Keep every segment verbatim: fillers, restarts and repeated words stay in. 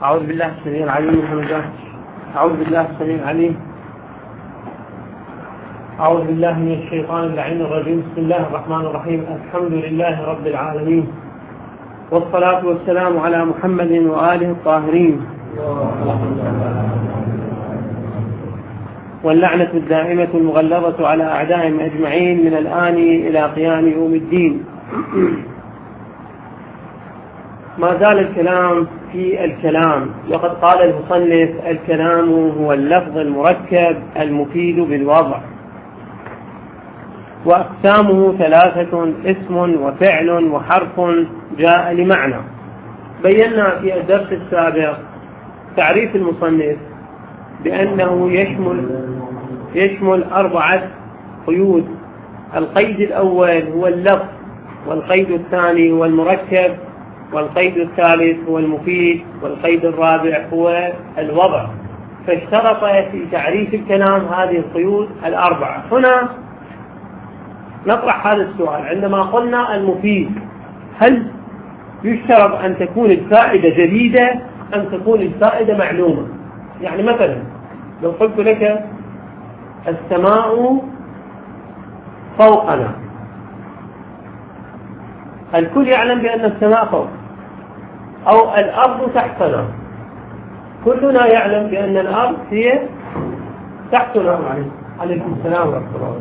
أعوذ بالله السميع العليم من همزات أعوذ بالله السميع العليم أعوذ بالله من الشيطان اللعين الرجيم. بسم الله الرحمن الرحيم. الحمد لله رب العالمين، والصلاة والسلام على محمد وآله الطاهرين، واللعنة الدائمة المغلظة على أعدائهم أجمعين من الآن إلى قيام يوم الدين. ما زال الكلام في الكلام، وقد قال المصنف: الكلام هو اللفظ المركب المفيد بالوضع، وأقسامه ثلاثة: اسم وفعل وحرف جاء لمعنى. بينا في الدرس السابق تعريف المصنف بأنه يشمل يشمل أربعة قيود. القيد الأول هو اللفظ، والقيد الثاني هو المركب، والقيد الثالث هو المفيد، والقيد الرابع هو الوضع. فاشترط في تعريف الكلام هذه القيود الأربعة. هنا نطرح هذا السؤال: عندما قلنا المفيد، هل يشترط أن تكون الفائدة جديدة أم تكون الفائدة معلومة؟ يعني مثلا لو قلت لك السماء فوقنا، الكل يعلم بأن السماء فوق، أو الأرض تحتنا، كلنا يعلم بأن الأرض هي تحتنا. عليكم السلام ورحمة الله.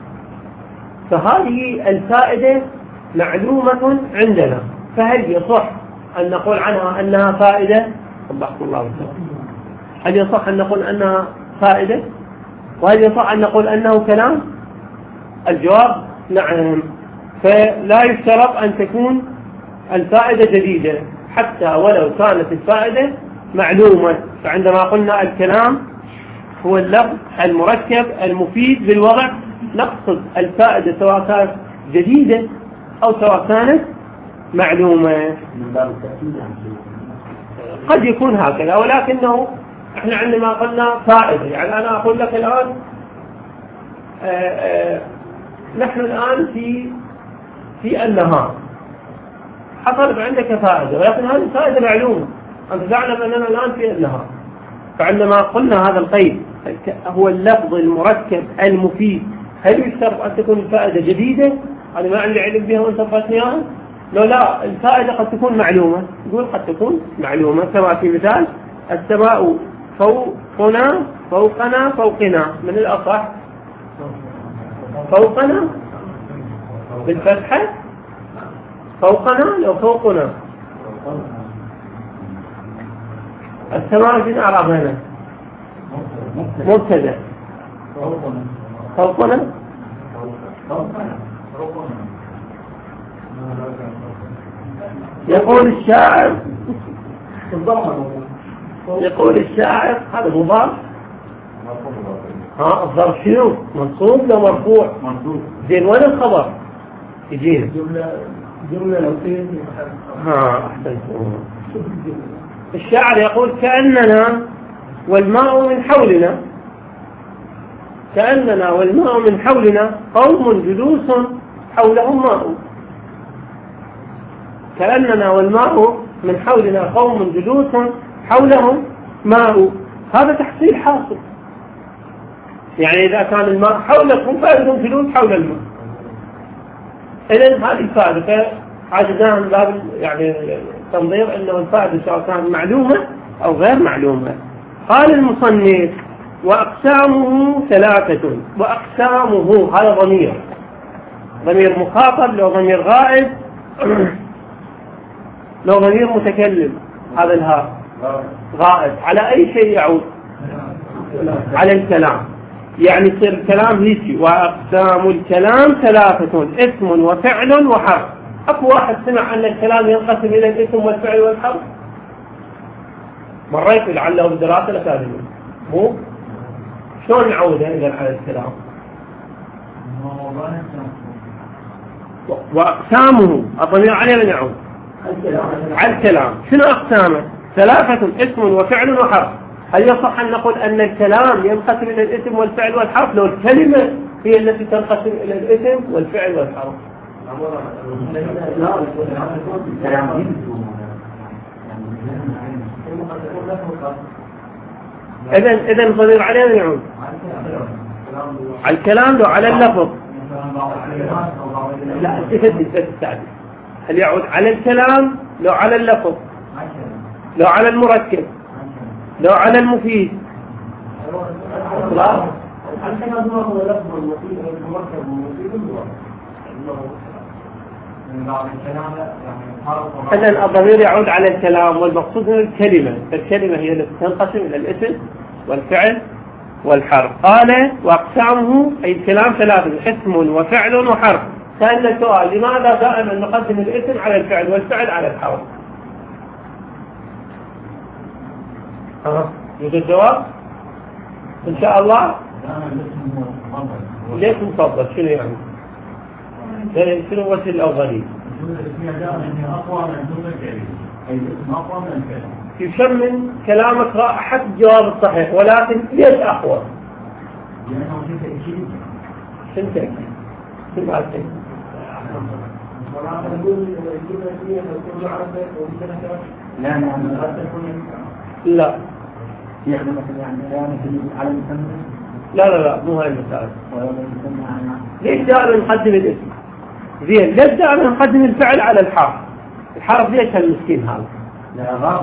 فهذه الفائدة معلومة عندنا، فهل يصح أن نقول عنها أنها فائدة؟ صبحكم الله بالخير. هل يصح أن نقول أنها فائدة؟ وهل يصح أن نقول أنه كلام؟ الجواب نعم. فلا يشترط أن تكون الفائدة جديدة حتى ولو كانت الفائدة معلومة. فعندما قلنا الكلام هو اللفظ المركب المفيد بالوضع، نقصد الفائدة سواء كانت جديدة أو سواء كانت معلومة. قد يكون هكذا، ولكنه احنا عندما قلنا فائدة، يعني أنا أقول لك الآن آآ آآ نحن الآن في في النهار، حصلت عندك فائدة، ولكن هذه الفائدة معلومة، أنت تعلم أننا الآن في النهار. فعندما قلنا هذا القيد هو اللفظ المركب المفيد، هل يشترط أن تكون الفائدة جديدة؟ أنا ما عندي علم بها وأنت صفتني إياها؟ لو لا، الفائدة قد تكون معلومة. يقول قد تكون معلومة، كما في مثال: السماء فوقنا فوقنا فوقنا. من الأصح فوقنا بالفتحة، فوقنا لو فوقنا. السماء في أعراب هنا مبتدأ، فوقنا يقول الشاعر يقول الشاعر هذا مضاف. ها الظرف شنو؟ منصوب لو مرفوع؟ منصوب. زين وين الخبر؟ يجينا جملة جملة لو ها أحسنت. الشاعر يقول: كأننا والماء من حولنا، كأننا والماء من حولنا قوم جلوس حولهم ماء. كأننا والماء من حولنا قوم جلوس حولهم ماء. هذا تحصيل حاصل، يعني إذا كان الماء حولكم فأنتم جلوس حول الماء. إذن هذه الفائدة عجزنا من باب يعني تنظير أنه الفائدة سواء كانت معلومة أو غير معلومة. قال المصنف: وأقسامه ثلاثة. وأقسامه هذا ضمير، ضمير مخاطب لو ضمير غائب لو ضمير متكلم. هذا الهاء غائب على أي شيء يعود؟ على الكلام، يعني يصير الكلام هيك. وأقسام الكلام ثلاثة: اسم وفعل وحرف. أكو واحد سمع أن الكلام ينقسم إلى الاسم والفعل والحرف؟ مريت لعله بالدراسة الأكاديمية، مو؟ شلون نعودها إذا على الكلام؟ وأقسامه الضمير عليه من يعود؟ على الكلام. شنو أقسامه؟ ثلاثة: اسم وفعل وحرف. هل يصح أن نقول أن الكلام ينقسم إلى الاسم والفعل والحرف لو الكلمة هي التي تنقسم إلى الاسم والفعل والحرف؟ إذن إذن الضمير عليه يعود على الكلام لو على اللفظ. لا تفدي تستعد. هل يعود على الكلام لو على اللفظ، لو على المركب، لو على المفيد؟ لا. إذن الضمير يعود على الكلام، والمقصود من الكلمة. الكلمة هي التي تنقسم إلى الاسم والفعل والحرف. قال وأقسامه أي الكلام ثلاثة: اسم وفعل وحرف. سألنا سؤال: لماذا دائما نقدم الاسم على الفعل والفعل على الحرف؟ أه. يوجد جواب إن شاء الله؟ ليش مفضل؟ شنو يعني؟ شنو وجه الأفضلية؟ يشمل كلامك رائحة الجواب الصحيح، ولكن ليش أقوى؟ شنو تأكيد؟ شنو بعد تأكيد؟ لا لا لا لا مو هاي المسألة. ليش دائما نقدم الاسم؟ زين، ليش دائما نقدم الفعل على الحرف؟ الحرف ليش هالمسكين هذا؟ لا غاب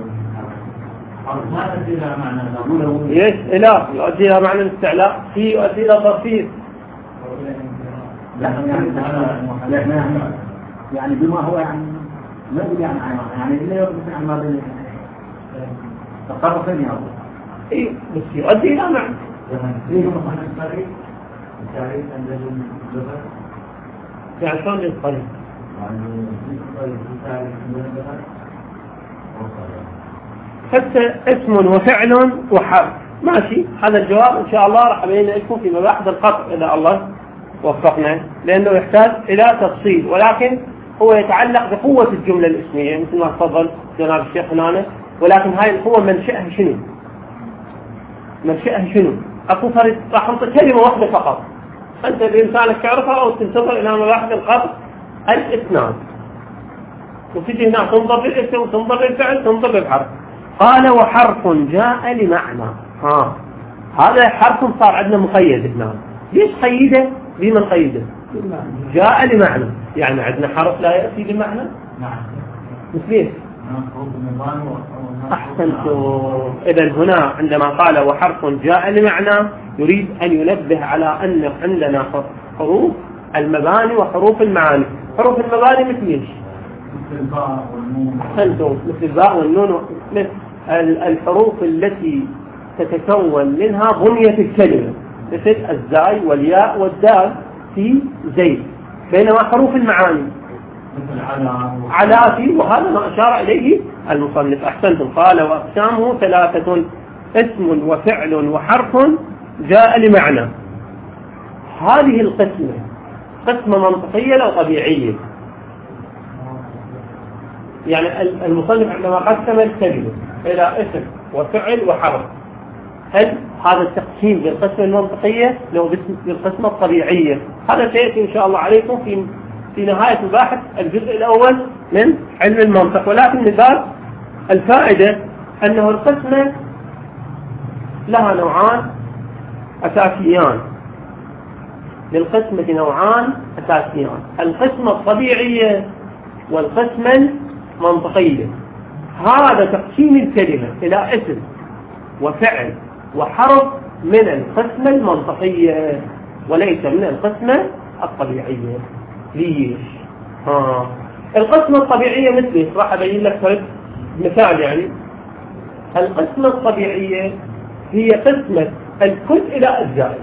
ما أدي إلى معنى ليش؟ لا يؤدي إلى معنى الاستعلاء، في يؤدي إلى ترفيه. يعني يعني بما هو يعني ما يقول يعني يعني إلا يقول يعني ما بين الطرفين يا أبو. إيه بس يؤدي إلى معنى. يعني شلون للقريب؟ حتى اسم وفعل وحرف ماشي. هذا الجواب إن شاء الله راح أبين لكم في مباحث القطع إذا الله وفقنا، لأنه يحتاج إلى تفصيل، ولكن هو يتعلق بقوة الجملة الاسمية مثل ما تفضل جناب الشيخ هنا. ولكن هاي القوة منشأها شنو؟ منشأها شنو؟ أكو فرق راح أنطي كلمة واحدة فقط، أنت بإمكانك تعرفها أو تنتظر إلى مباحث القطع الإسناد، وتجي هنا تنظر للاسم وتنظر للفعل تنظر للحرف. قال وحرف جاء لمعنى. ها هذا حرف صار عندنا مقيد هنا. ليش قيده؟ بما قيده جاء لمعنى، يعني عندنا حرف لا يأتي لمعنى. نعم مثل أحسنتم. إذن هنا عندما قال وحرف جاء لمعنى يريد أن ينبه على أن عندنا حروف المباني وحروف المعاني. حروف المباني مثل ايش؟ مثل الباء والنون. أحسنتم، مثل الباء والنون، مثل الحروف التي تتكون منها بنية الكلمة، مثل الزاي والياء والدال في زيد. بينما حروف المعاني مثل على علاتي، وهذا ما أشار إليه المصنف. أحسنتم. قال وأقسامه ثلاثة: اسم وفعل وحرف جاء لمعنى. هذه القسمة قسمة منطقية أو طبيعية؟ يعني المصنف عندما قسم الكلمة إلى اسم وفعل وحرف، هل هذا التقسيم بالقسمة المنطقية لو بالقسمة الطبيعية؟ هذا سيأتي إن شاء الله عليكم في في نهاية الباحث الجزء الأول من علم المنطق. ولكن من باب الفائدة أنه القسمة لها نوعان أساسيان، للقسمة نوعان أساسيان: القسمة الطبيعية والقسمة المنطقية. هذا تقسيم الكلمة إلى اسم وفعل وحرف من القسمة المنطقية وليس من القسمة الطبيعية. ليش؟ ها القسمة الطبيعية مثل راح أبين لك فرق مثال. يعني القسمة الطبيعية هي قسمة الكل إلى أجزاء.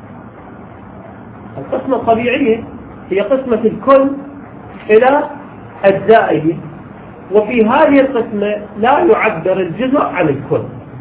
القسمة الطبيعية هي قسمة الكل إلى أجزائه، وفي هذه القسمة لا يعبر الجزء عن الكل.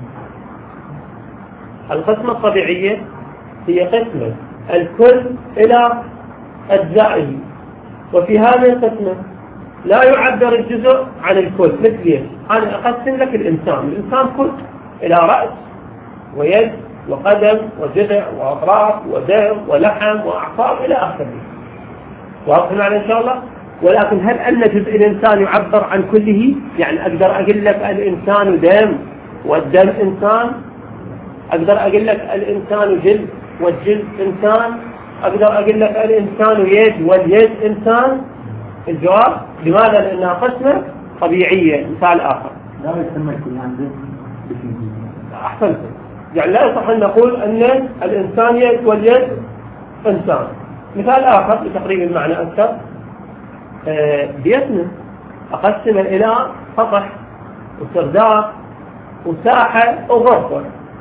القسمة الطبيعية هي قسمة الكل إلى أجزائه، وفي هذه القسمة لا يعبر الجزء عن الكل. مثل أنا أقسم لك الإنسان، الإنسان كل إلى رأس ويد وقدم وجذع وأطراف ودم ولحم وأعصاب إلى آخره. واضح معنا إن شاء الله؟ ولكن هل أن جزء الإنسان يعبر عن كله؟ يعني أقدر أقول لك الإنسان دم والدم إنسان، أقدر أقول لك الإنسان جلد والجلد إنسان، أقدر أقول لك الإنسان يد واليد إنسان. الجواب لماذا؟ لأنها قسمة طبيعية. مثال آخر لا يسمى يعني أحسنت، يعني لا يصح أن نقول أن الإنسان يد واليد إنسان. مثال آخر لتقريب المعنى أكثر، آه بيتنا أقسم إلى سطح وسرداب وساحة وغرفة،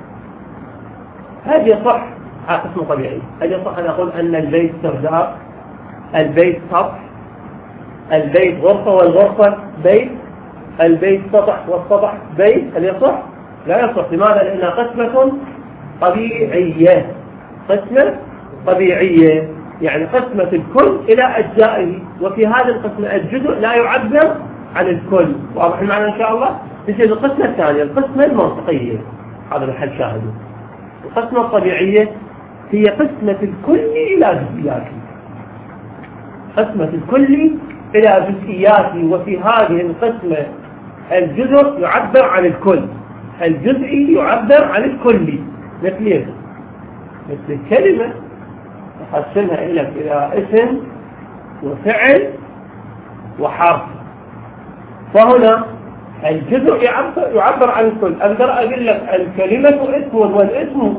هذه صح قسم طبيعي. هذه صح أن أقول أن البيت سرداب، البيت سطح، البيت غرفة والغرفة بيت، البيت سطح والسطح بيت. هل يصح؟ لا يصح. لماذا؟ لأنها قسمة طبيعية، قسمة طبيعية يعني قسمة الكل إلى أجزائه، وفي هذه القسمة الجزء لا يعبر عن الكل. واضح المعنى إن شاء الله؟ تجي القسمة الثانية القسمة المنطقية، هذا محل شاهده. القسمة الطبيعية هي قسمة الكل إلى جزئياته، قسمة الكل إلى جزئياته، وفي هذه القسمة الجزء يعبر عن الكل، الجزئي يعبر عن الكلي. مثل مثل الكلمة أقسمها إلى إلى اسم وفعل وحرف، فهنا الجزء يعبر, يعبر عن الكل. أقدر أقول لك الكلمة اسم والاسم،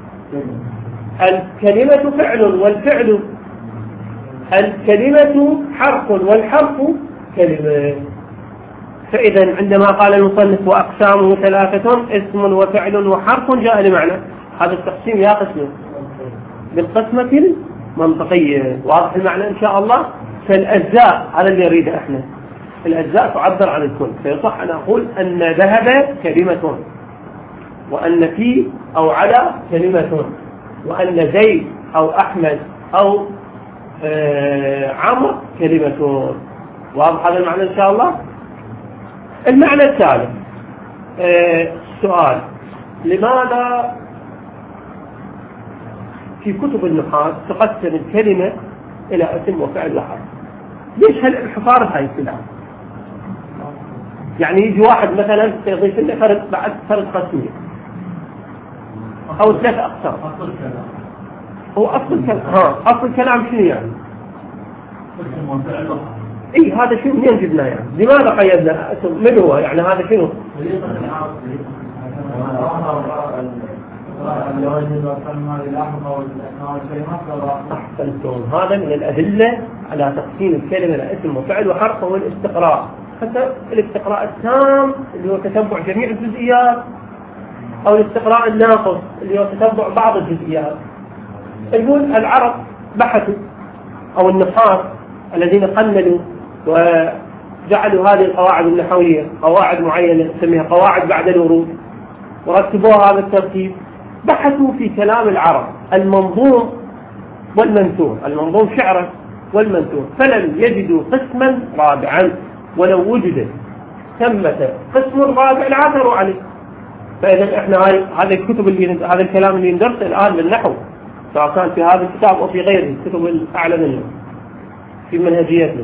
الكلمة فعل والفعل، الكلمة حرف والحرف كلمة. فإذا عندما قال المصنف وأقسامه ثلاثة اسم وفعل وحرف جاء لمعنى هذا التقسيم يا قسم بالقسمة المنطقية. واضح المعنى إن شاء الله؟ فالأجزاء هذا اللي يريده إحنا، الأجزاء تعبر عن الكل. فيصح أن أقول أن ذهب كلمة، وأن في أو على كلمة، وأن زيد أو أحمد أو آه عمرو كلمة. واضح هذا المعنى إن شاء الله؟ المعنى الثالث آه السؤال: لماذا في كتب النحاة تقسم الكلمة إلى اسم وفعل وحرف؟ ليش هالانحصار بهاي الكلام؟ يعني يجي واحد مثلا يضيف لنا فرد بعد فرد قسمية أو ثلاث أقسام. هو أصل الكلام، ها أصل الكلام شنو يعني؟ إيه هذا شنو منين جبناه يعني؟ لماذا قيدنا اسم؟ من هو يعني هذا شنو؟ أحسنتم، هذا من الأدلة على تقسيم الكلمة إلى اسم وفعل وحرف هو الاستقراء، حتى الاستقراء التام اللي هو تتبع جميع الجزئيات، أو الاستقراء الناقص اللي هو تتبع بعض الجزئيات. يقول العرب بحثوا، أو النحاة الذين قننوا وجعلوا هذه القواعد النحوية قواعد معينة نسميها قواعد بعد الورود، ورتبوها هذا الترتيب، بحثوا في كلام العرب المنظوم والمنثور، المنظوم شعرا والمنثور، فلم يجدوا قسما رابعا، ولو وجد ثمة قسم رابع لعثروا عليه. فإذا احنا هاي هذه الكتب اللي هذا الكلام اللي ندرس الآن بالنحو، سواء كان في هذا الكتاب أو في غيره الكتب الأعلى منه في منهجيتنا،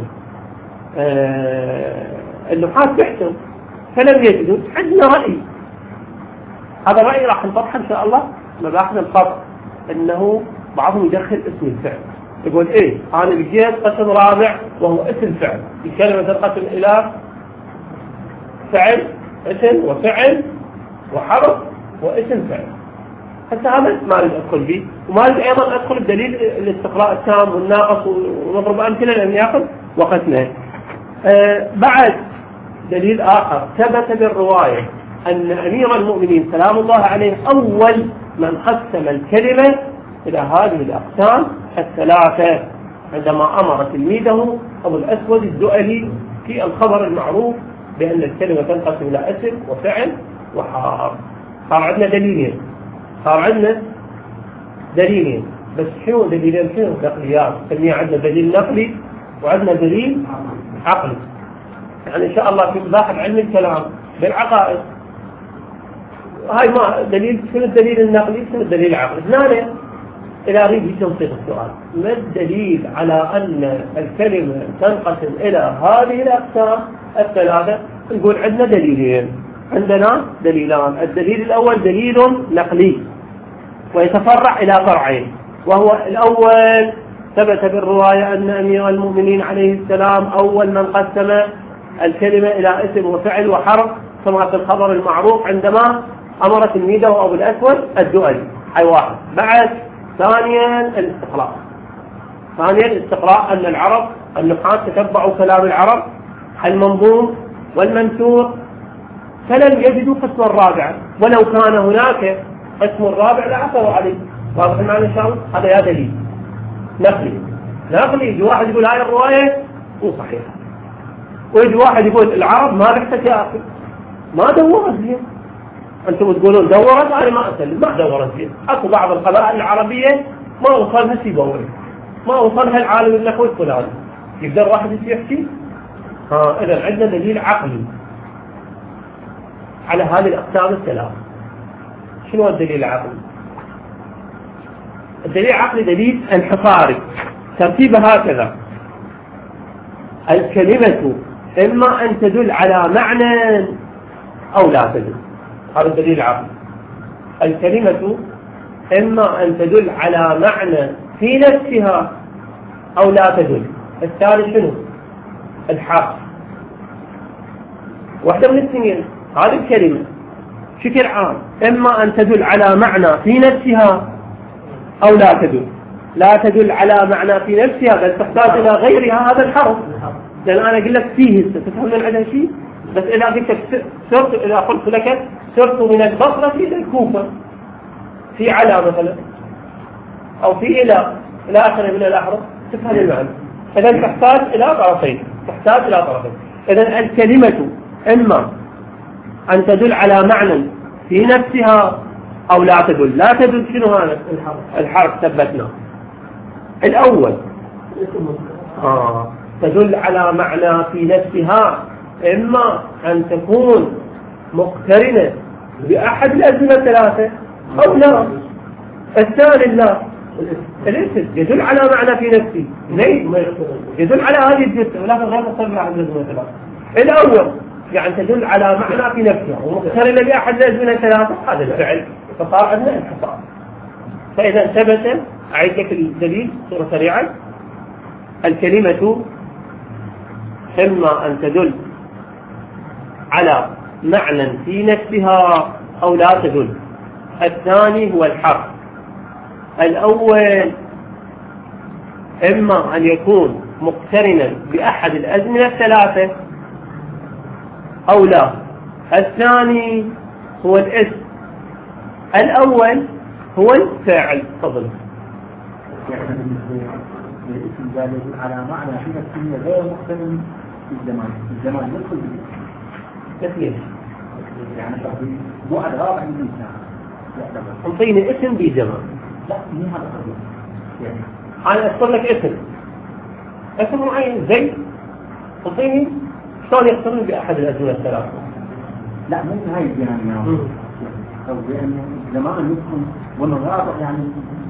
آه النحاة بحثوا فلم يجدوا. عندنا رأي، هذا الرأي راح نطرحه إن شاء الله مباحث الفرق، إنه بعضهم يدخل اسم الفعل، يقول إيه أنا بجيت قسم رابع وهو اسم فعل، الكلمة تنقسم إلى فعل اسم وفعل وحرف واسم فعل. حتى هذا ما أريد أدخل به، وما أريد أيضا أدخل بدليل الاستقراء التام والناقص ونضرب أمثلة لأن يأخذ وقتنا. آه بعد دليل آخر ثبت بالرواية أن أمير المؤمنين سلام الله عليه أول من قسم الكلمة إلى هذه الأقسام الثلاثة، عندما أمر تلميذه أبو الأسود الدؤلي في الخبر المعروف بأن الكلمة تنقسم إلى اسم وفعل وحرف. صار عندنا دليلين، صار عندنا دليلين، بس شنو دليلين؟ شنو نقليات؟ سميها عندنا دليل نقلي وعندنا دليل عقلي. يعني إن شاء الله في مباحث علم الكلام بالعقائد هاي ما دليل، شنو الدليل النقلي شنو الدليل العقلي؟ هنا إلى أريد توصيل السؤال: ما الدليل على أن الكلمة تنقسم إلى هذه الأقسام الثلاثة؟ نقول عندنا دليلين. عندنا دليلان. الدليل الأول دليل نقلي ويتفرع إلى فرعين، وهو الأول ثبت بالرواية أن أمير المؤمنين عليه السلام أول من قسم الكلمة إلى اسم وفعل وحرف كما في الخبر المعروف عندما أمر تلميذه أبو الأسود الدؤلي. أي واحد. بعد ثانيا الاستقراء. ثانيا الاستقراء أن العرب النحاة تتبعوا كلام العرب المنظوم والمنثور فلم يجدوا قسما رابعا، ولو كان هناك قسم رابع لعثروا عليه. واضح المعنى إن شاء الله؟ هذا يا دليل نقلي. نقلي يجي واحد يقول هاي الرواية مو صحيحة، ويجي واحد يقول العرب ما بحثت يا أخي، ما دورت فيها. أنتم تقولون دورت، أنا ما أسلم، ما دورت فيها. أكو بعض القبائل العربية ما وصلها سيبوي، ما وصلها العالم النحوي الفلاني، يقدر واحد يحكي. ها إذا عندنا دليل عقلي على هذه الأقسام الثلاث. شنو الدليل العقلي؟ الدليل العقلي دليل انحصاري، ترتيبه هكذا: الكلمة إما أن تدل على معنى أو لا تدل. هذا الدليل العقلي. الكلمة إما أن تدل على معنى في نفسها أو لا تدل. الثالث شنو؟ الحرف. واحدة من الاثنين. هذه الكلمة بشكل عام إما أن تدل على معنى في نفسها أو لا تدل. لا تدل على معنى في نفسها بل تحتاج إلى غيرها، هذا الحرف. لأن أنا أقول لك فيه تفهم من عندها شيء، بس إذا قلت سرت إذا قلت لك سرت من البصرة إلى الكوفة في على مثلا أو في إلى إلى آخر من الأحرف تفهم المعنى. إذا تحتاج إلى طرفين، تحتاج إلى طرفين. إذا الكلمة إما أن تدل على معنى في نفسها أو لا تدل. لا تدل شنو هذا؟ الحرف. الحرف ثبتنا. الأول آه. تدل على معنى في نفسها، إما أن تكون مقترنة بأحد الأزمنة الثلاثة أو لا. الثاني لا، الاسم يدل على معنى في نفسه يدل على هذه الجثة ولكن غير مقترنة بأحد الأزمنة الثلاثة. الأول يعني تدل على معنى في نفسها ومقترنة بأحد الأزمنة الثلاثة، هذا الفعل، فصار عندنا انحصار. فإذا ثبت، أعيد لك الدليل صورة سريعة: الكلمة إما أن تدل على معنى في نفسها أو لا تدل. الثاني هو الحرف. الأول إما أن يكون مقترنا بأحد الأزمنة الثلاثة أو لا. الثاني هو الاسم. الأول هو الفاعل. تفضل. الاسم ده يدل على معنى في نفسه غير مقترن بالزمان. الزمان يدخل بالاسم. كيف؟ يعني واحد رابع من الإنسان. انطيني اسم بزمان. لا مو هذا قصدي. يعني أنا أذكر لك اسم. اسم معين زي. انطيني شلون يقترن بأحد الأزمنة الثلاثة. لا مو هاي يعني. أو يعني زمان يدخل والرابع يعني.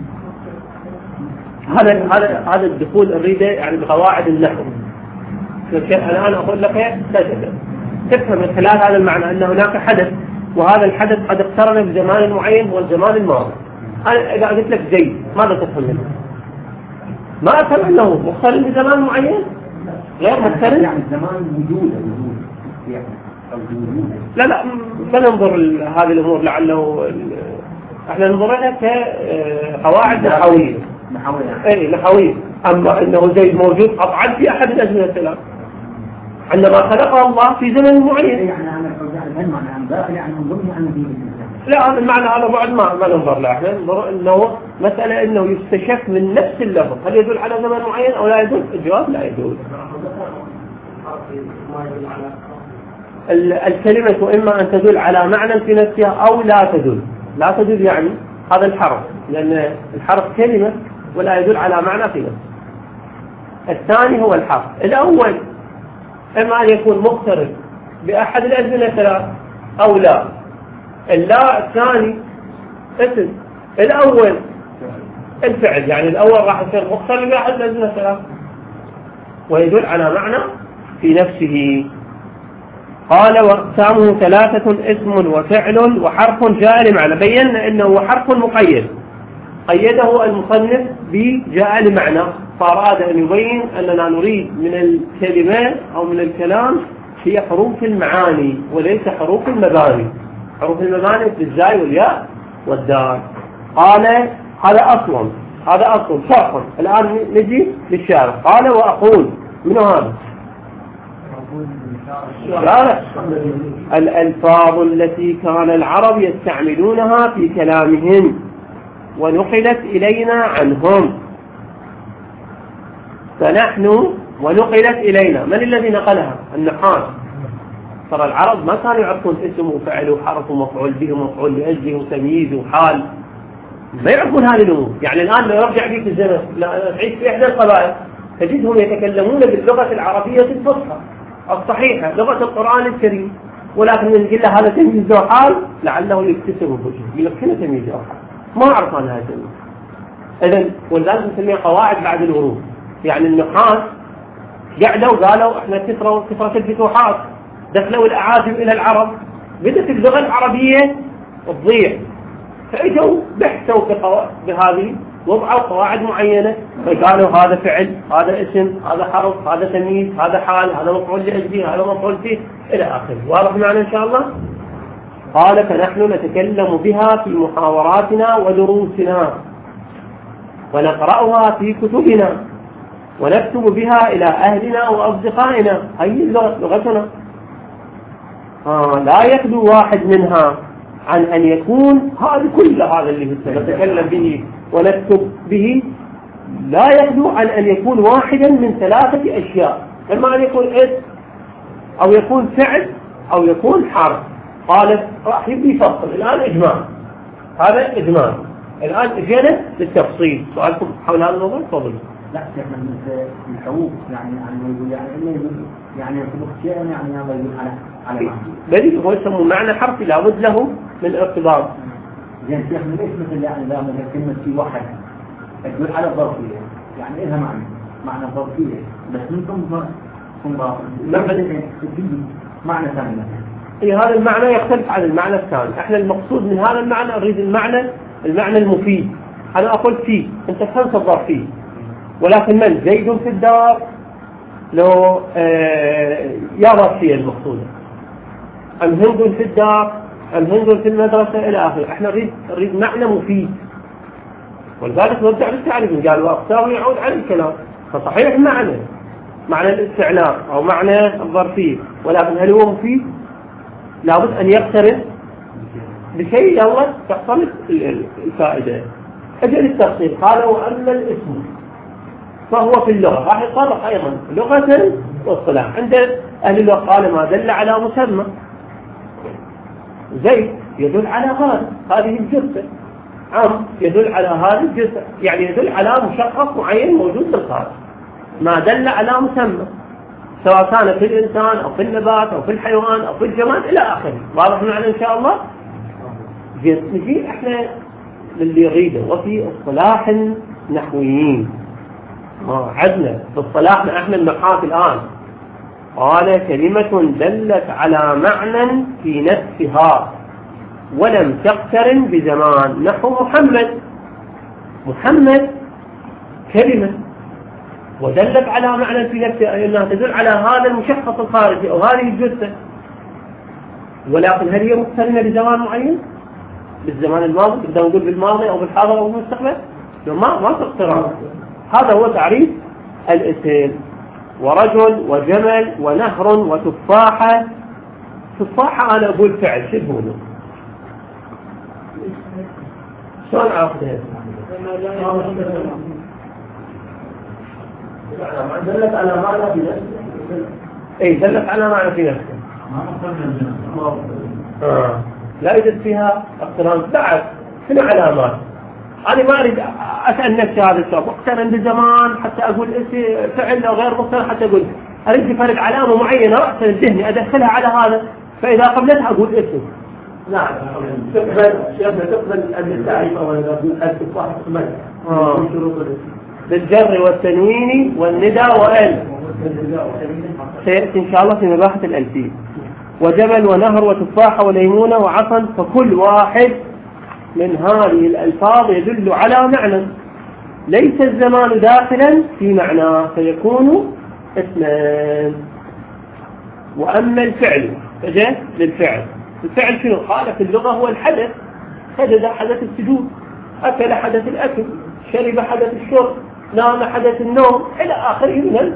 هذا هذا هذا الدخول الريدة يعني بقواعد النحو. الآن أقول لك تجد تفهم من خلال هذا المعنى أن هناك حدث، وهذا الحدث قد اقترن بزمان معين والزمان الماضي. أنا إذا قلت لك زيد ماذا تفهم منه؟ ما أفهم أنه مقترن بزمان معين غير مقترن. يعني الزمان وجود وجود يعني أو وجود. لا لا ما ننظر هذه الأمور، لعله احنا ننظر لها كقواعد نحوية. نحوية. اي نحوية. أما أنه زيد موجود قطعا في أحد الأزمنة الثلاث عندما خلقه الله في زمن معين. يعني أنا يعني معنى عن داخل يعني من ضمن يعني دين. لا هذا المعنى هذا بعد ما ما ننظر له. احنا ننظر انه مسألة انه يستشف من نفس اللفظ هل يدل على زمن معين او لا يدل. الجواب لا يدل. الكلمة إما أن تدل على معنى في نفسها أو لا تدل. لا تدل يعني هذا الحرف، لأن الحرف كلمة ولا يدل على معنى في نفسه. الثاني هو الحرف. الأول إما أن يكون مقترن بأحد الأزمنة الثلاث أو لا. اللا الثاني اسم. الأول الفعل، يعني الأول راح يصير مقترن بأحد الأزمنة الثلاث ويدل على معنى في نفسه. قال وأقسامه ثلاثة: اسم وفعل وحرف جاء لمعنى. بينا أنه حرف مقيد قيده المصنف بجاء لمعنى، فأراد أن يبين أننا نريد من الكلمات أو من الكلام هي حروف المعاني وليس حروف المباني. حروف المباني في الزاي والياء والدال. قال هذا أصل، هذا أصل شرح. الآن نجي للشارع. قال وأقول من هذا لا الألفاظ التي كان العرب يستعملونها في كلامهم ونقلت إلينا عنهم. فنحن ونقلت إلينا، من الذي نقلها؟ النحاة. ترى العرب ما كانوا يعرفون اسم وفعل وحرف ومفعول به ومفعول لأجله وتمييز وحال، ما يعرفون هذه الأمور. يعني الآن لو يرجع بيك الزمن تعيش في إحدى القبائل تجدهم يتكلمون باللغة العربية الفصحى الصحيحة، لغة القرآن الكريم، ولكن نقول له هذا تمييز وحال لعله يكتسب البشر يمكنه تمييز وحال، ما أعرف عن هذا التمييز. إذن ولذلك نسميها قواعد بعد الورود. يعني النحاة قعدوا وقالوا احنا كثرة كثرة الفتوحات، دخلوا الأعاجم إلى العرب، بدأت اللغة العربية تضيع، فإجوا بحثوا بهذه، وضعوا قواعد معينة، فقالوا هذا فعل، هذا اسم، هذا حرف، هذا تمييز، هذا حال، هذا مفعول لأجله، هذا مفعول فيه إلى آخره. واضح معنا إن شاء الله؟ قال فنحن نتكلم بها في محاوراتنا ودروسنا ونقرأها في كتبنا ونكتب بها إلى أهلنا وأصدقائنا. هي لغتنا. آه لا يخلو واحد منها عن أن يكون هذا كل هذا اللي نتكلم به ونكتب به لا يخلو عن أن يكون واحدا من ثلاثة أشياء، إما أن يكون اسم أو يكون فعل أو يكون حرف. قال راح يبدي يفصل الآن إجمال، هذا إجمال. الآن اجينا للتفصيل. سؤالكم حول هذا الموضوع؟ تفضل. لا شيخنا من الحروف يعني يعني يعني يعني في الاختيار يعني هذا يدل على على معنى. بدي هو يسمى معنى حرفي لابد له من ارتباط. زين شيخنا ليش مثل يعني لا مثل كلمة في واحد تدل على الظرفية، يعني إلها معنى معنى ظرفية، بس منكم ثم معنى ثاني. إيه هذا المعنى يختلف عن المعنى الثاني. احنا المقصود من هذا المعنى نريد المعنى المعنى المفيد. أنا أقول فيه، أنت فهمت الظرفية، ولكن من زيد في الدار لو آه يا ظرفية المقصودة، أم هند في الدار، أم هند في المدرسة إلى آخره. احنا نريد نريد معنى مفيد، ولذلك نرجع للتعريف. قال وأقسامه يعود على الكلام، فصحيح المعنى معنى الاستعلاء أو معنى الظرفية، ولكن هل هو مفيد؟ لابد أن يقترن بشيء يلا تحصل الفائدة. أجل التفصيل. قال وأما الاسم فهو في اللغة راح يطرق أيضا لغة واصطلاح. عند أهل اللغة قال ما دل على مسمى، زيد يدل على هذا هذه الجثة، عم يدل على هذا الجثة، يعني يدل على مشخص معين موجود في الخارج. ما دل على مسمى سواء كان في الإنسان أو في النبات أو في الحيوان أو في الجماد إلى آخره. واضح معنا إن شاء الله؟ نجي إحنا للي يريده. وفي اصطلاح نحويين ما عدنا في اصطلاحنا إحنا النحاة الآن. قال كلمة دلت على معنى في نفسها ولم تقترن بزمان، نحو محمد. محمد كلمة ودلت على معنى في نفسها، أنها تدل على هذا المشخص الخارجي أو هذه الجثة، ولكن هل هي مقترنة بزمان معين؟ بالزمان الماضي، بدنا نقول بالماضي أو بالحاضر أو بالمستقبل؟ ما ما تقترن. هذا هو تعريف الاسم. ورجل وجمل ونهر وتفاحة. تفاحة أنا أقول فعل، شو تقولوا؟ شلون أخذها؟ دلت على معنى في نفسه. اي دلت على معنى في نفسه. آه. لا يوجد فيها اقتران. بعد شنو علامات؟ أنا ما أريد أسأل نفسي هذا السؤال، مقترن بزمان حتى أقول اسم فعل أو غير مقترن حتى أقول أريد فرق علامة معينة رأسا الذهني أدخلها على هذا، فإذا قبلتها أقول اسم. نعم. تقبل شيخنا تقبل التعريف أو التفاح تقبل. آه. بالجر والتنوين والندى وال سيأتي إن شاء الله في مباحث الألفية. وجمل ونهر وتفاحة وليمونة وعصا، فكل واحد من هذه الألفاظ يدل على معنى، ليس الزمان داخلا في معناه فيكون اسما. وأما الفعل فجاء للفعل، الفعل شنو؟ قال في اللغة هو الحدث، سجد حدث السجود، أكل حدث الأكل، شرب حدث الشرب، نام حدث النوم، إلى آخره من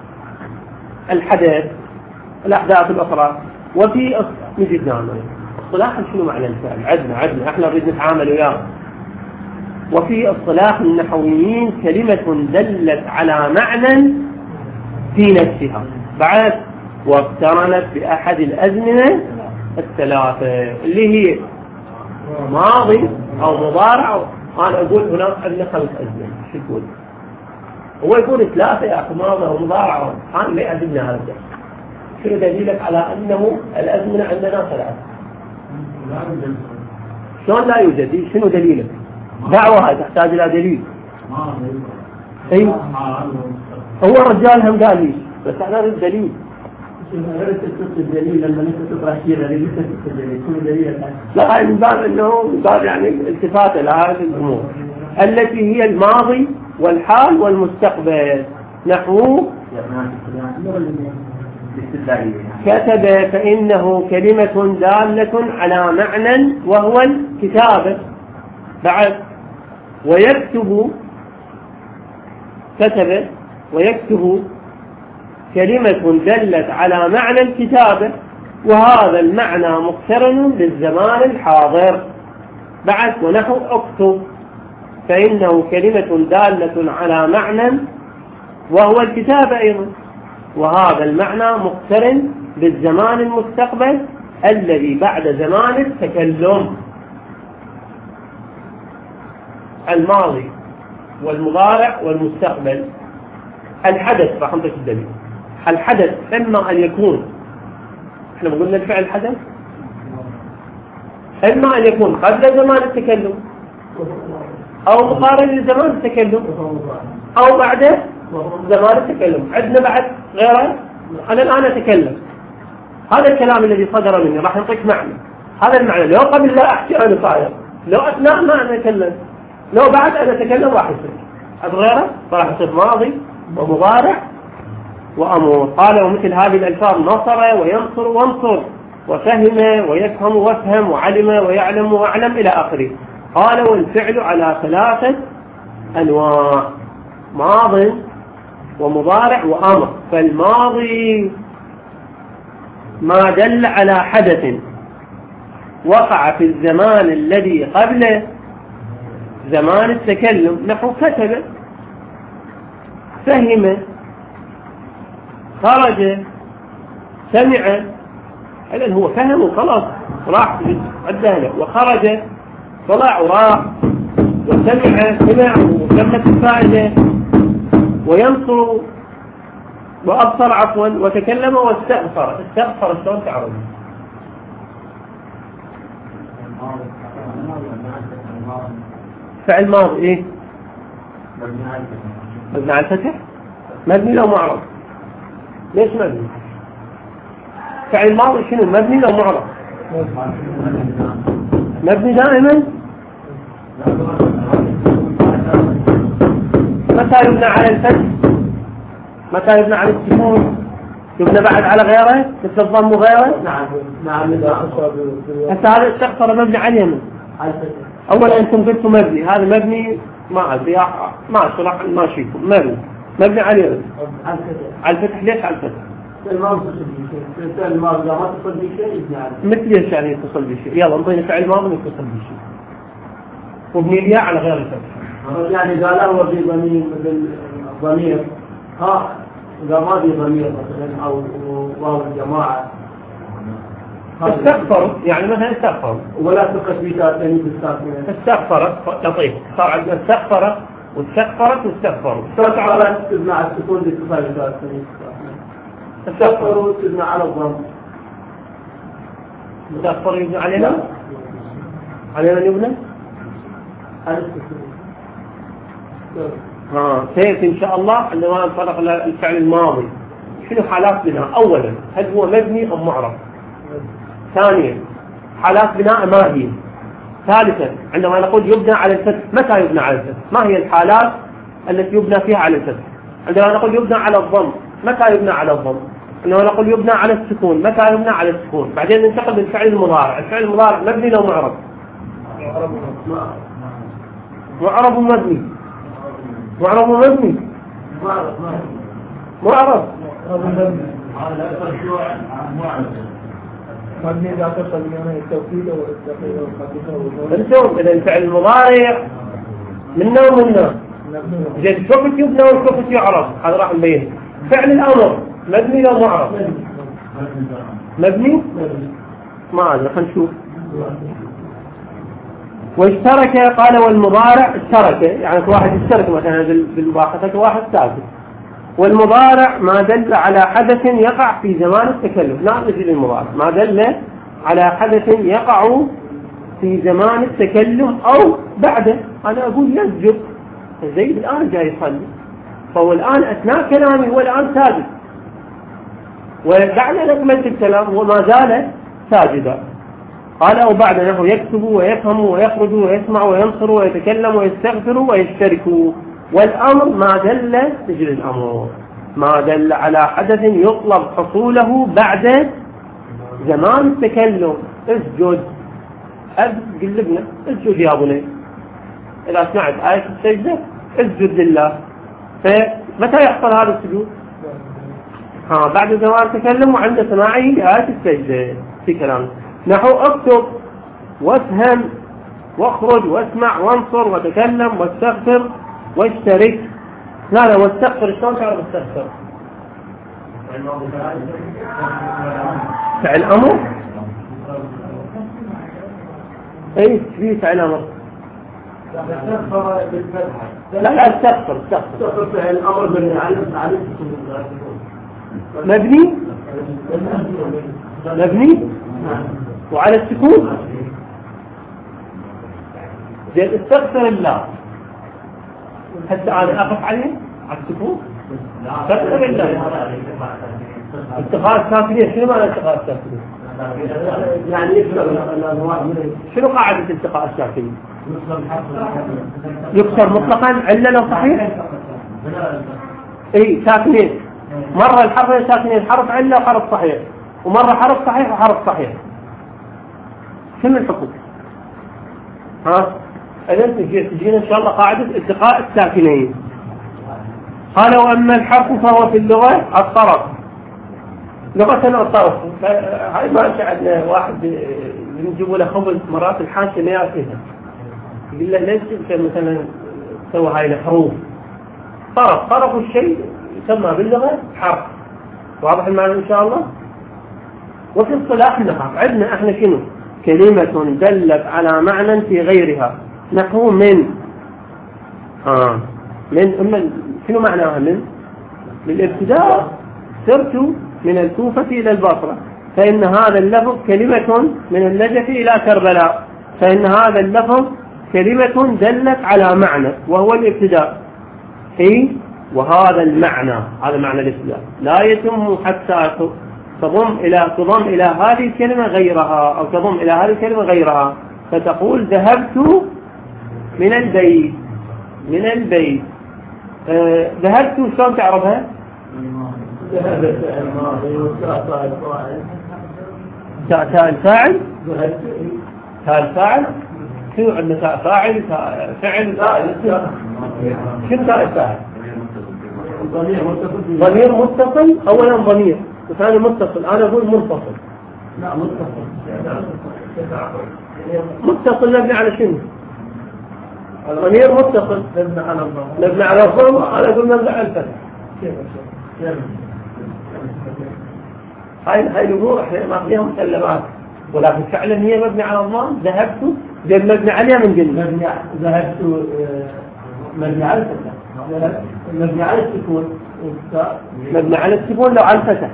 الحدث الأحداث الأخرى. وفي نجد نعمل اصطلاحا شنو معنى الفعل؟ عدنا عدنا احنا نريد نتعامل وياه. وفي اصطلاح النحويين كلمة دلت على معنى في نفسها بعد واقترنت بأحد الأزمنة الثلاثة اللي هي ماضي أو مضارع. أنا أقول هناك عندنا خمس أزمنة، شو تقول؟ هو يقول ثلاثة يا أخي، ماضي ومضارع. أنا ليه أدلنا هذا؟ شنو دليلك على أنه الأزمنة عندنا ثلاثة؟ شلون لا يوجد؟ شنو دليلك؟ دعوة هاي تحتاج إلى دليل. أيوة. هو الرجال هم قال لي بس احنا نريد دليل. غير الدليل لما انت تقرا شيء غير الدليل، شنو دليلك؟ لا هاي من باب انه من باب يعني التفات الى هذه الامور التي هي الماضي والحال والمستقبل. نحو كتب فإنه كلمة دالة على معنى وهو الكتابة. بعد ويكتب كتب ويكتب كلمة دلت على معنى الكتابة، وهذا المعنى مقترن بالزمان الحاضر. بعد ونحو اكتب فإنه كلمة دالة على معنى وهو الكتابة أيضا، وهذا المعنى مقترن بالزمان المستقبل الذي بعد زمان التكلم. الماضي والمضارع والمستقبل. الحدث راح نعطيك الدليل. الحدث إما أن يكون، احنا قلنا الفعل حدث، إما أن يكون قبل زمان التكلم أو مقارن لزمان التكلم أو بعد زمان التكلم. عندنا بعد غيره. أنا الآن أتكلم، هذا الكلام الذي صدر مني راح يعطيك معنى. هذا المعنى لو قبل لا أحكي أنا صاير، لو أثناء ما أنا أتكلم، لو بعد أنا أتكلم راح يصير عند غيره، فراح يصير ماضي ومضارع وأمور. قال ومثل هذه الألفاظ نصر وينصر وانصر، وفهم ويفهم وافهم، وعلم ويعلم واعلم إلى آخره. قال والفعل على ثلاثة أنواع: ماض ومضارع وأمر. فالماضي ما دل على حدث وقع في الزمان الذي قبل زمان التكلم، نحو كتب، فهم، خرج، سمع. إذن هو فهم وخلاص راح عدها، وخرج طلع وراح، وسمع سمع وتمت الفائدة، وينصر وأبصر عفوا، وتكلم واستغفر. استغفر شلون تعرف؟ فعل ماضي ايه؟ مبني على الفتح؟ مبني لو معرض. ليش مبني؟ فعل ماضي شنو؟ مبني لو معرض؟ مبني دائما. متى يبنى على الفتح؟ متى يبنى على السكون؟ يبنى بعد على غيره مثل الضم وغيره؟ نعم نعم. حتى هذا استغفر مبني على اليمن. أولا أنتم قلتوا مبني، هذا مبني ما أدري ما أشرح ما شيكم. مبني مبني على اليمن على الفتح. ليش على الفتح؟ الماضي ما تصل بشيء مثل ايش يعني يتصل بشيء؟ يلا انطينا فعل ماضي يتصل بشيء وابني الياء على غير الفتح. يعني قال هو في ضمير مثل ضمير ها إذا ما في ضمير مثلا أو واو الجماعة استغفر، يعني مثلا استغفر ولا تقص بيتا ثاني بالساكنة. استغفرت لطيف، صار عندنا استغفرت واستغفرت واستغفروا. استغفرت تبنى على السكون باتصال بيتا ثاني. استغفروا تبنى على الضم. استغفر يبنى علينا علينا يبنى على السكون. ها سيأتي إن شاء الله عندما نتطرق إلى الفعل الماضي. شنو حالات بناء؟ أولا هل هو مبني أم معرب؟ ثانيا حالات بناء ما هي؟ ثالثا عندما نقول يبنى على الفتح، متى يبنى على الفتح؟ ما هي الحالات التي يبنى فيها على الفتح؟ عندما نقول يبنى على الضم، متى يبنى على الضم؟ عندما نقول يبنى على السكون، متى يبنى على السكون؟ بعدين ننتقل للفعل المضارع. الفعل المضارع مبني لو معرب؟ معرب ومبني. معرب ومبني. معرب مبني إذا اتصل بمعنى التوكيد والتقييد والخفيفة. انتم إذا الفعل المضارع منا ومنا، إذا الشفت يبنى والشفت يعرب، هذا راح نبين. فعل الأمر مبني لو معرب؟ مبني؟ ما أدري، خلينا نشوف. واشترك قال والمضارع اشترك، يعني واحد يشترك مثلا بالواحدة واحد ثابت. والمضارع ما دل على حدث يقع في زمان التكلم. لا نجي للمضارع ما دل على حدث يقع في زمان التكلم أو بعده. أنا أقول يسجد، زيد الآن جاي يصلي، فهو الآن أثناء كلامي هو الآن ساجد، وبعد نكمة الكلام هو ما زال ساجدا. قال أو بعد أنه يكتب ويفهم ويخرج ويسمع وينصر ويتكلم ويستغفر ويشترك. والأمر ما دل تجري الأمر ما دل على حدث يطلب حصوله بعد زمان التكلم. اسجد، قلبنا اسجد يا بني، إذا سمعت آية السجدة اسجد لله. فمتى يحصل هذا السجود؟ ها بعد زمان التكلم وعند سماعه لآية السجدة في كلامه. نحو اكتب وافهم واخرج واسمع وانصر وتكلم واستغفر واشترك. لا لا واستغفر، شلون تعرف استغفر؟ فعل امر؟ اي في فعل امر؟ لا لا استغفر استغفر فعل امر مبني مبني وعلى السكون. زين استغفر الله، حتى أنا أقف عليه على السكون. استغفر الله اتخاذ ساكنين. شنو معنى اتخاذ ساكنين؟ يعني شنو قاعدة التقاء الساكنين؟ يكسر مطلقا علة لو صحيح؟ اي ساكنين، مرة الحرف ساكنين حرف علة وحرف صحيح، ومرة حرف صحيح وحرف صحيح. شنو الحكم؟ ها إذا تجينا إن شاء الله قاعدة التقاء الساكنين. قال وأما الحرف فهو في اللغة الطرف. لغتنا الطرف. هاي ما شعرنا واحد بنجيبوا له خبز مرات الحاشية ما يعرفها، يقول له ليش مثلا سوى هاي الحروف. طرف طرف الشيء يسمى باللغة حرف. واضح المعنى إن شاء الله. وفي اصطلاح النحو عندنا احنا شنو؟ كلمة دلت على معنى في غيرها. نحو من آه. من أما شنو معناها من؟ للابتداء سرت من الكوفة إلى البصرة، فإن هذا اللفظ كلمة من النجف إلى كربلاء، فإن هذا اللفظ كلمة دلت على معنى وهو الابتداء. إيه؟ وهذا المعنى هذا معنى الابتداء لا يتم حتى تضم إلى تضم إلى هذه الكلمة غيرها، أو تضم إلى هذه الكلمة غيرها. فتقول ذهبت من البيت. من البيت آه ذهبت شلون تعرفها؟ ذهبت تاء الفاعل. تاء الفاعل شنو عندنا؟ تاء فاعل فعل شنو تاء الفاعل؟ ضمير متصل. أولا ضمير وثاني متصل. أنا أقول منفصل. لا متصل. متصل مبني على شنو؟ الضمير متصل مبني على الضم. مبني على الضم. أنا أقول مبني على الفتح. هاي هاي الأمور إحنا ما فيها مسلمات، ولكن فعلا هي مبني على الضم. ذهبت زين مبني عليها من جنب. مبني ذهبت مبني على الفتح. مبني على السكون. مبني على السكون لو على الفتح.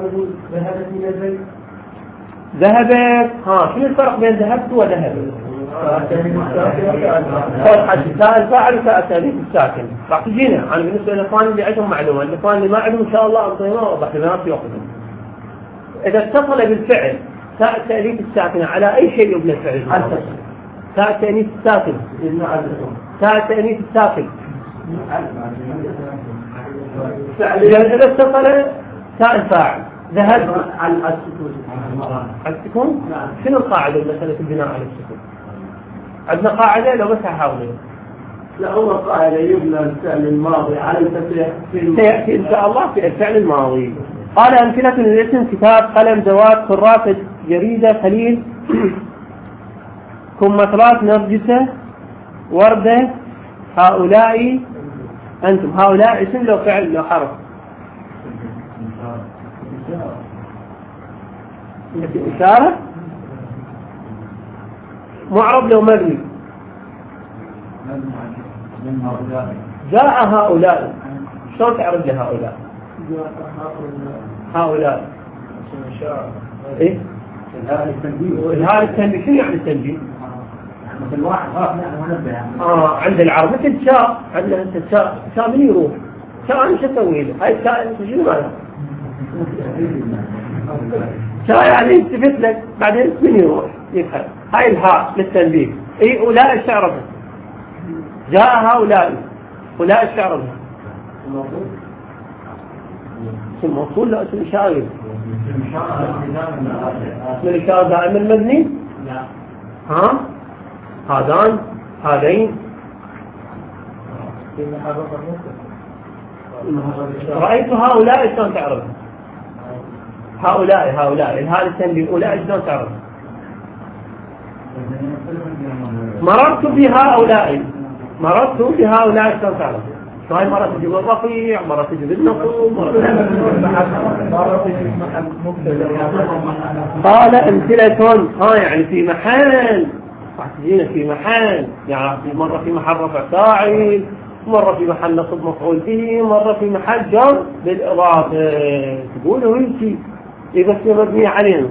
ذهبت. ها شنو الفرق بين ذهبت وذهب؟ تاء الفاعل وتاء التأنيث الساكن راح تجينا. أنا بالنسبة للإخوان اللي عندهم معلومة، الإخوان اللي ما عندهم إن شاء الله أعطينا وضح لنا في وقتهم. إذا اتصل بالفعل تاء التأنيث الساكنة على أي شيء يبنى الفعل؟ تاء التأنيث الساكن، تاء التأنيث الساكن. إذا اتصل تاء الفاعل ذهب على السكون. على السكون؟ شنو القاعدة المسألة البناء على السكون؟ عندنا قاعدة لو بس هحاول. لا أول قاعدة يبنى الفعل الماضي على الفتح. سيأتي إن شاء الله في الفعل الماضي. قال أمثلة الاسم: كتاب، قلم، جواد، كراسة، جريدة، خليل، كمثرات، نرجسة، وردة، هؤلاء، أنتم. هؤلاء اسم لو فعل لو حرف. إشارة. معرب لو مبني. جاء هؤلاء، شلون تعرف لهؤلاء؟ هؤلاء ايه إظهار التنبيه. شو يعني التنبيه؟ مثل واحد خلاص نحن منبه. اه عند العرب مثل شاء. عندنا انت شاء، شاء من يروح؟ شاء انا شو اسوي له؟ هاي شاء انت شنو معناها؟ شاء يعني يلتفت لك بعدين من يروح يفهم. هاي الهاء للتنبيه. اي اولئك الشعر جاء هؤلاء، اولئك الشعر اسم موصول لا اسم إشارة. اسم الإشارة دائما مبني؟ ها؟ هذان، هذين. رأيت هؤلاء شلون تعرف؟ هؤلاء هؤلاء الهاء التنبيه أولئك شلون تعرف؟ مررت بهؤلاء، مررت بهؤلاء شلون تعرف؟ هاي مرة تجيب الرفيع، مرة تجيب النصب، مرة قال أمثلة. ها يعني في محل، راح تجينا في محل، يعني مرة في محل رفع فاعل، مرة في محل نصب مفعول به، مرة في محل جر بالإضافة. تقولوا هيك إذا بس مبني علينا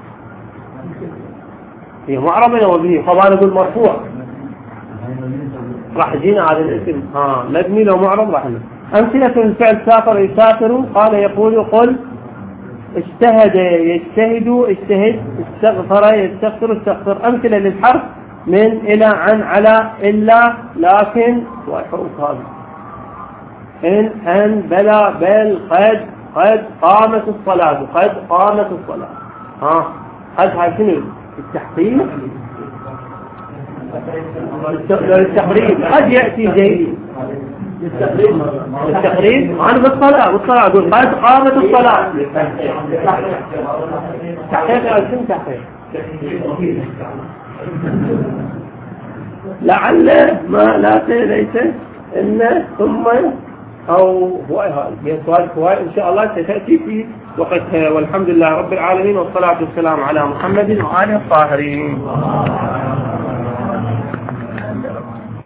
هي معربة وبه. طبعا نقول مرفوع راح يجينا هذا الاسم ها مبني لو معرب. راح أمثلة الفعل: سافر، يسافر، قال، يقول، قل، اجتهد، يجتهد، اجتهد، استغفر، يستغفر، استغفر. أمثلة للحرف: من، إلى، عن، على، إلا، لكن، والحروف هذه: إن، أن، بلى، بل، قد، قد قامت الصلاة، قد قامت الصلاة. ها هذا شنو؟ التحقيق. التقريب قد يأتي جيد. التقريب عن بالصلاة، بالصلاة أقول قد قامت الصلاة. تحقيق أو شنو تحقيق؟ لعل، ما، لا، ليس، إن، ثم، أو هواي. هاي سؤال هواي إن شاء الله ستأتي في وقتها. والحمد لله رب العالمين، والصلاة والسلام على محمد وآله الطاهرين.